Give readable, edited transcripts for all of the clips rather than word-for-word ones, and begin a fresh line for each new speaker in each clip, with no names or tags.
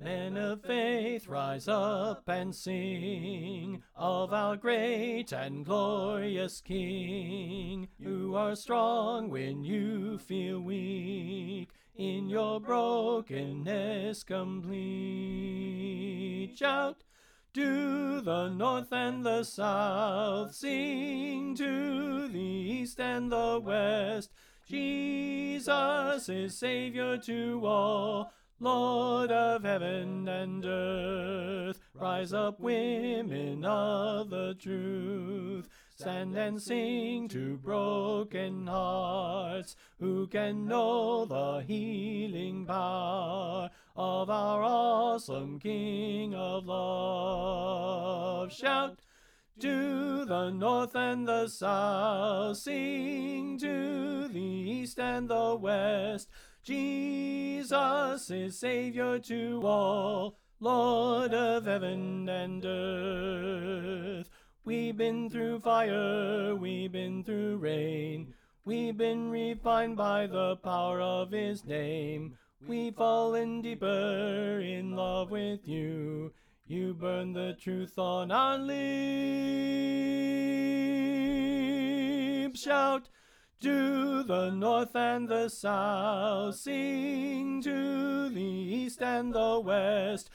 Men of faith, rise up and sing of our great and glorious King. You are strong when you feel weak, in your brokenness complete. Shout to the north and the south, sing to the east and the west. Jesus is Savior to all, Lord of heaven and earth. Rise up, women of the truth, stand and sing to broken hearts. Who can know the healing power of our awesome King of love? Shout to the north and the south, sing to the east and the west. Jesus is Savior to all, Lord of heaven and earth. We've been through fire, we've been through rain, we've been refined by the power of His name. We've fallen deeper in love with you. You burn the truth on our lips. Shout to the north and the south, sing to the east and the west.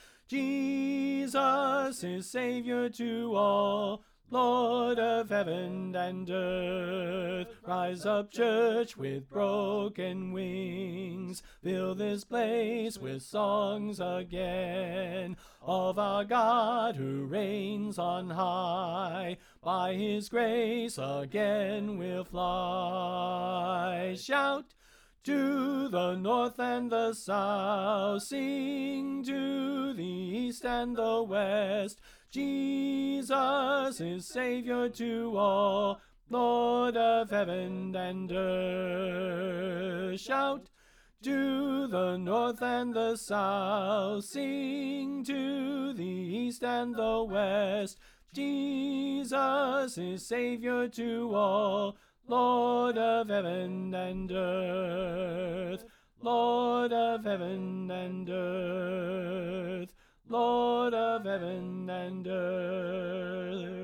Jesus is Savior to all, Lord of heaven and earth. Rise up, church, with broken wings. Fill this place with songs again of our God who reigns on high. By His grace again we'll fly. Shout to the north and the south, sing to the east and the west. Jesus is Savior to all, Lord of heaven and earth. Shout to the north and the south, sing to the east and the west. Jesus is Savior to all, Lord of heaven and earth. Lord of heaven and earth. Lord of heaven and earth.